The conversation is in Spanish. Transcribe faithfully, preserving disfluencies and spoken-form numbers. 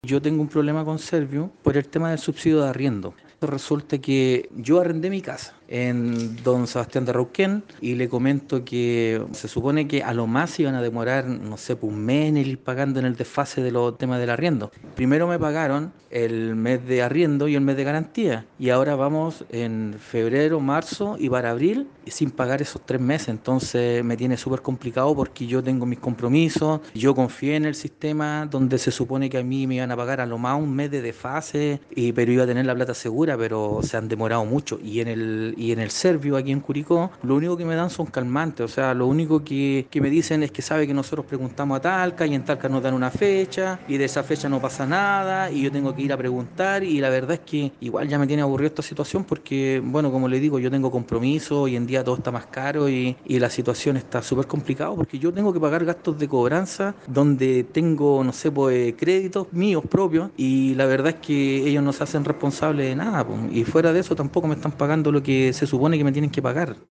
Yo tengo un problema con Servio por el tema del subsidio de arriendo. Resulta que yo arrendé mi casa en Don Sebastián de Rauquén y le comento que se supone que a lo más iban a demorar, no sé, pues un mes en ir pagando en el desfase de los temas del arriendo. Primero me pagaron el mes de arriendo y el mes de garantía y ahora vamos en febrero, marzo y para abril sin pagar esos tres meses. Entonces me tiene súper complicado porque yo tengo mis compromisos, yo confié en el sistema donde se supone que a mí me iban a pagar a lo más un mes de desfase, y, pero iba a tener la plata segura, pero se han demorado mucho. Y en el, y en el Servio, aquí en Curicó, lo único que me dan son calmantes. O sea, lo único que, que me dicen es que sabe que nosotros preguntamos a Talca y en Talca nos dan una fecha y de esa fecha no pasa nada y yo tengo que ir a preguntar y la verdad es que igual ya me tiene aburrido esta situación porque, bueno, como le digo, yo tengo compromiso, hoy en día todo está más caro y, y la situación está súper complicada porque yo tengo que pagar gastos de cobranza donde tengo, no sé, pues créditos míos propios y la verdad es que ellos no se hacen responsables de nada, pues, y fuera de eso tampoco me están pagando lo que se supone que me tienen que pagar.